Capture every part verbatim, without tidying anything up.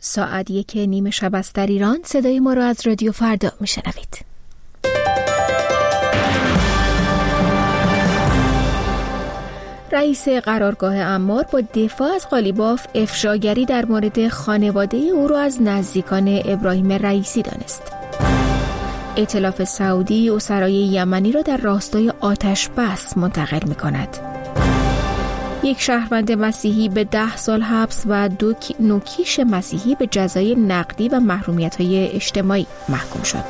ساعت یک نیمه شب است در ایران. صدای ما را از رادیو فردا میشنوید. رئیس قرارگاه عمار با دفاع از قالیباف افشاگری در مورد خانواده او را از نزدیکان ابراهیم رئیسی دانست. ائتلاف سعودی اسرای یمنی را در راستای آتش بس منتقل می کند. یک شهروند مسیحی به ده سال حبس و دو نوکیش مسیحی به جزای نقدی و محرومیت‌های اجتماعی محکوم شد.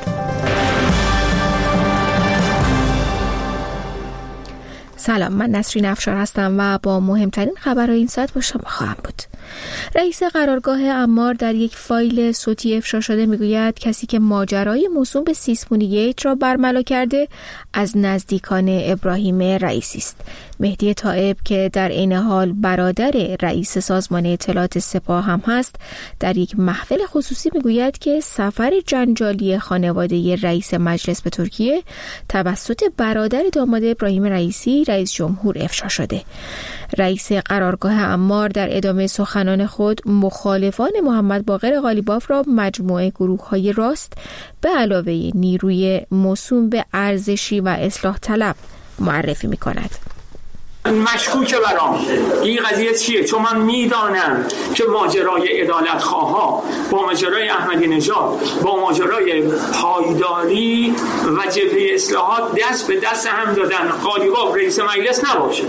سلام، من نسرین افشار هستم و با مهمترین خبرهای این ساعت با شما خواهم بود. رئیس قرارگاه عمار در یک فایل صوتی افشا شده میگوید کسی که ماجرای موسوم به سیسمونی گیت را برملا کرده از نزدیکان ابراهیم رئیسی است. مهدی طائب که در عین حال برادر رئیس سازمان اطلاعات سپاه هم هست، در یک محفل خصوصی میگوید که سفر جنجالی خانواده رئیس مجلس به ترکیه توسط برادر داماد ابراهیم رئیسی رئیس جمهور افشا شده. رئیس قرارگاه عمار در ادامه سخنان خود مخالفان محمد باقر قالیباف را مجموعه گروه‌های راست به علاوه نیروی موسوم به ارزشی و اصلاح طلب معرفی می‌کند. مشکوکه برام این قضیه چیه؟ چون من میدانم که ماجرای عدالت خواها با ماجرای احمدی نژاد با ماجرای پایداری و جبهه اصلاحات دست به دست هم دادن. قالیباف رئیس مجلس نباشه.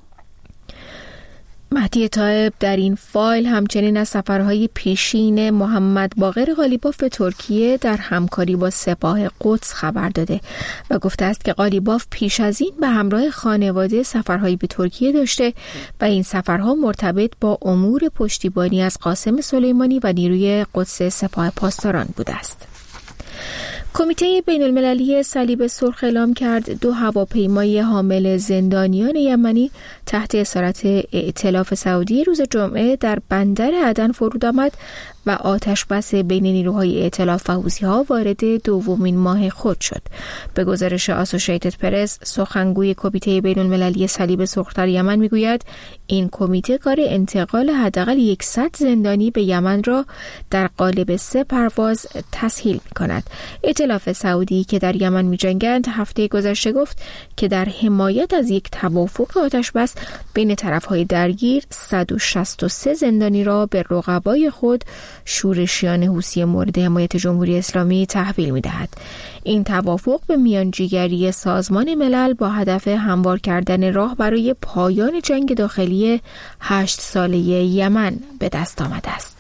مهدی طائب در این فایل همچنین از سفرهای پیشین محمد باقر قالیباف به ترکیه در همکاری با سپاه قدس خبر داده و گفته است که قالیباف پیش از این به همراه خانواده سفرهایی به ترکیه داشته و این سفرها مرتبط با امور پشتیبانی از قاسم سلیمانی و نیروی قدس سپاه پاسداران بوده است. کمیته بین المللی صلیب سرخ اعلام کرد دو هواپیمای حامل زندانیان یمنی تحت اسارت ائتلاف سعودی روز جمعه در بندر عدن فرود آمد و آتش بس بین نیروهای ائتلاف و حوثی‌ها وارد دومین ماه خود شد. به گزارش آسوشیتد پرس، سخنگوی کمیته بین المللی صلیب سرخ در یمن میگوید این کمیته کار انتقال حداقل صد زندانی به یمن را در قالب سه پرواز تسهیل می‌کند. ائتلاف سعودی که در یمن می‌جنگند هفته گذشته گفت که در حمایت از یک توافق آتش بس بین طرف‌های درگیر صد و شصت و سه زندانی را به رقبای خود شورشیان حوثی مورد حمایت جمهوری اسلامی تحویل می‌دهد. این توافق به میانجیگری سازمان ملل با هدف هموار کردن راه برای پایان جنگ داخلی هشت ساله یمن به دست آمده است.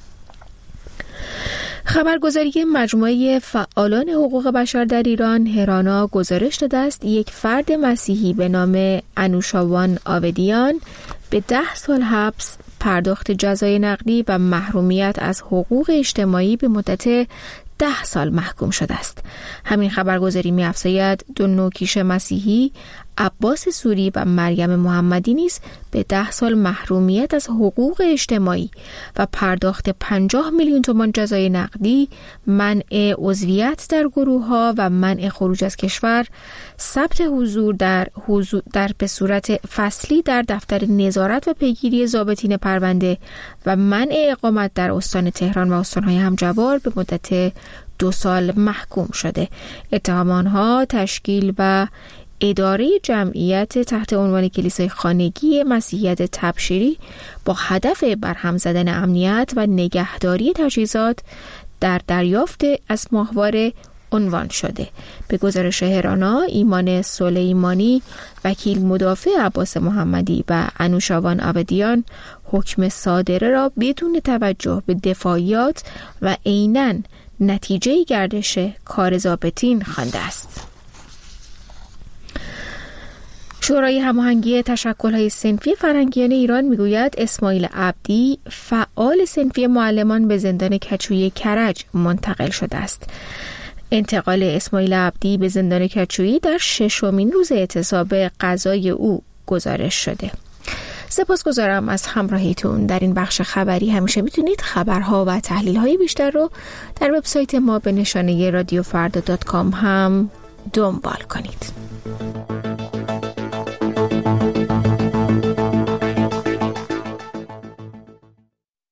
خبرگزاری مجموعه فعالان حقوق بشر در ایران هرانا گزارش داده است یک فرد مسیحی به نام انوشاوان آودیان به ده سال حبس، پرداخت جزای نقدی و محرومیت از حقوق اجتماعی به مدت ده سال محکوم شده است. همین خبرگزاری می‌افزاید دو نوکیش مسیحی عباس سوری و مریم محمدی نیز به ده سال محرومیت از حقوق اجتماعی و پرداخت پنجاه میلیون تومان جزای نقدی، منع عضویت در گروه‌ها و منع خروج از کشور، ثبت حضور در حضور در به صورت فصلی در دفتر نظارت و پیگیری ضابطین پرونده و منع اقامت در استان تهران و استان‌های همجوار به مدت دو سال محکوم شده. اتهام آنها تشکیل و اداره جمعیت تحت عنوان کلیسای خانگی مسیحیت تبشیری با هدف برهم زدن امنیت و نگهداری تجهیزات در دریافت از ماهواره عنوان شده. به گزارش هرانا، ایمان سلیمانی وکیل مدافع عباس محمدی و انوشاوان آودیان حکم صادره را بدون توجه به دفاعیات و عیناً نتیجه گردش کار ضابطین خوانده است. شورای هماهنگی تشکل‌های صنفی فرهنگیان ایران میگوید اسماعیل عبدی فعال صنفی معلمان به زندان کچوی کرج منتقل شده است. انتقال اسماعیل عبدی به زندان کچویی در ششمین روز اعتصاب قضای او گزارش شده. سپاسگزارم از همراهیتون در این بخش خبری. همیشه میتونید خبرها و تحلیل‌های بیشتر رو در وبسایت ما به نشانه رادیو فردا دات کام هم دنبال کنید.